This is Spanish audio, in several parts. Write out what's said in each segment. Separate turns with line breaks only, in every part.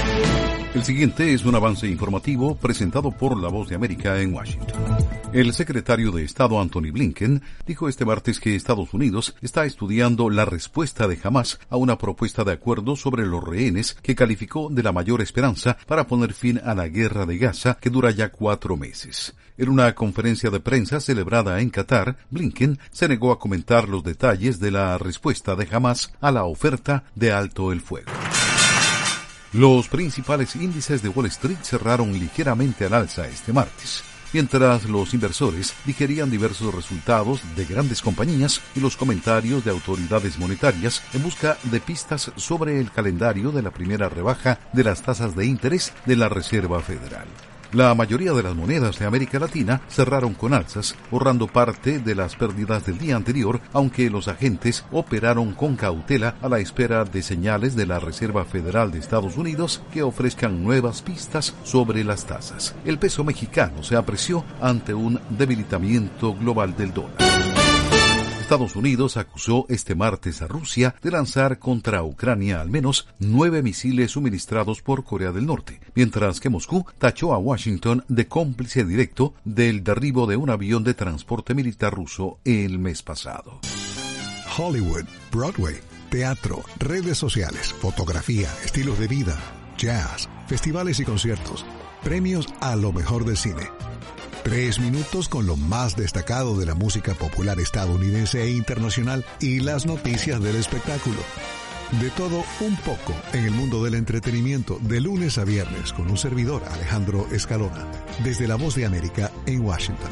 El siguiente es un avance informativo presentado por La Voz de América en Washington. El secretario de Estado Antony Blinken dijo este martes que Estados Unidos está estudiando la respuesta de Hamás a una propuesta de acuerdo sobre los rehenes que calificó de la mayor esperanza para poner fin a la guerra de Gaza que dura ya 4 meses. En una conferencia de prensa celebrada en Qatar, Blinken se negó a comentar los detalles de la respuesta de Hamás a la oferta de alto el fuego. Los principales índices de Wall Street cerraron ligeramente al alza este martes, mientras los inversores digerían diversos resultados de grandes compañías y los comentarios de autoridades monetarias en busca de pistas sobre el calendario de la primera rebaja de las tasas de interés de la Reserva Federal. La mayoría de las monedas de América Latina cerraron con alzas, ahorrando parte de las pérdidas del día anterior, aunque los agentes operaron con cautela a la espera de señales de la Reserva Federal de Estados Unidos que ofrezcan nuevas pistas sobre las tasas. El peso mexicano se apreció ante un debilitamiento global del dólar. Estados Unidos acusó este martes a Rusia de lanzar contra Ucrania al menos 9 misiles suministrados por Corea del Norte, mientras que Moscú tachó a Washington de cómplice directo del derribo de un avión de transporte militar ruso el mes pasado.
Hollywood, Broadway, teatro, redes sociales, fotografía, estilos de vida, jazz, festivales y conciertos, premios a lo mejor del cine. 3 minutos con lo más destacado de la música popular estadounidense e internacional y las noticias del espectáculo. De todo un poco en el mundo del entretenimiento de lunes a viernes con un servidor, Alejandro Escalona, desde La Voz de América en Washington.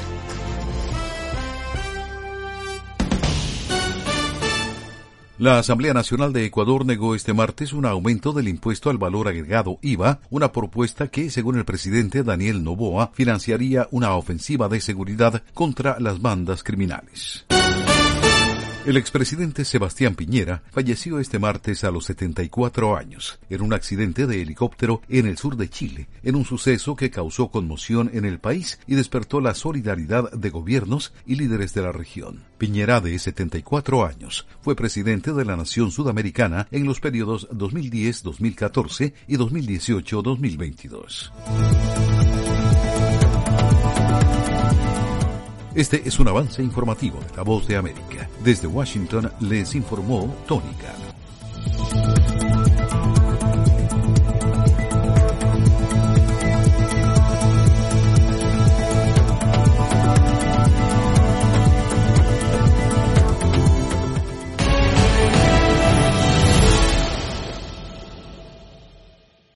La Asamblea Nacional de Ecuador negó este martes un aumento del impuesto al valor agregado IVA, una propuesta que, según el presidente Daniel Noboa, financiaría una ofensiva de seguridad contra las bandas criminales. El expresidente Sebastián Piñera falleció este martes a los 74 años en un accidente de helicóptero en el sur de Chile, en un suceso que causó conmoción en el país y despertó la solidaridad de gobiernos y líderes de la región. Piñera, de 74 años, fue presidente de la nación sudamericana en los periodos 2010-2014 y 2018-2022. Este es un avance informativo de La Voz de América. Desde Washington les informó Tony Cano.